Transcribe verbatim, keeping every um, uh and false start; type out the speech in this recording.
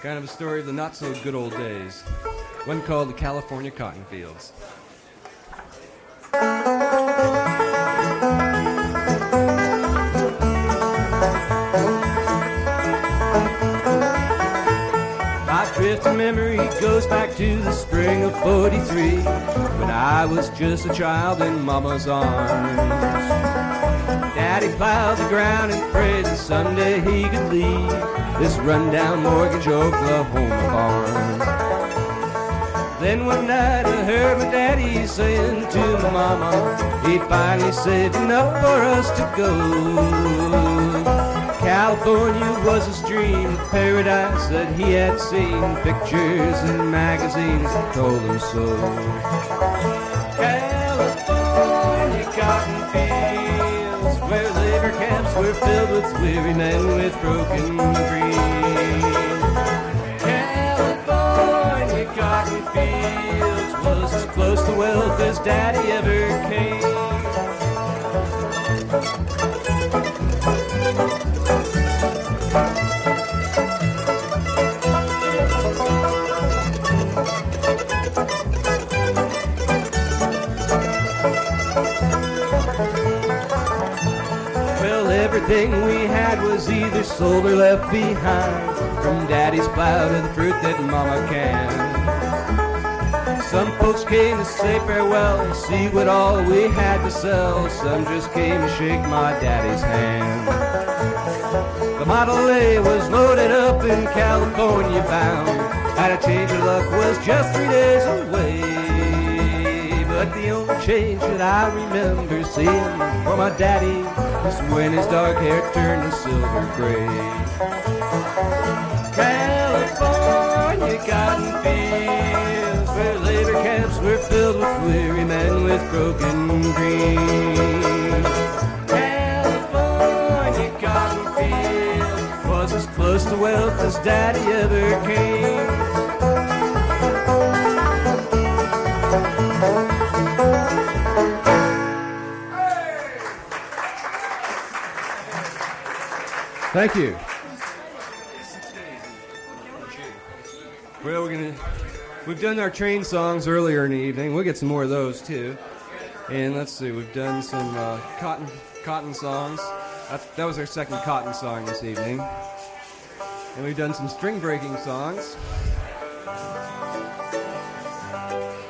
Kind of a story of the not-so-good old days. One called the California Cotton Fields. My drifting memory goes back to the spring of forty-three, when I was just a child in Mama's arms. Daddy plowed the ground and prayed that someday he could leave this rundown mortgage Oklahoma farm. Then one night I heard my daddy saying to my mama he'd finally saved enough for us to go. California was his dream, the paradise that he had seen. Pictures and magazines told him so. California cotton fields, where labor camps were filled with weary men with broken dreams. California cotton fields was as close to wealth as Daddy ever came. Everything we had was either sold or left behind, from Daddy's plow to the fruit that Mama canned. Some folks came to say farewell and see what all we had to sell. Some just came to shake my daddy's hand. The Model A was loaded up in California bound, and a change of luck was just three days away. But the only change that I remember seeing for my daddy was when his dark hair turned to silver gray. California cotton fields, where labor camps were filled with weary men with broken dreams. California cotton fields was as close to wealth as Daddy ever came. Thank you. Well, we're gonna. We've done our train songs earlier in the evening. We'll get some more of those too. And let's see, we've done some uh, cotton cotton songs. That, that was our second cotton song this evening. And we've done some string breaking songs.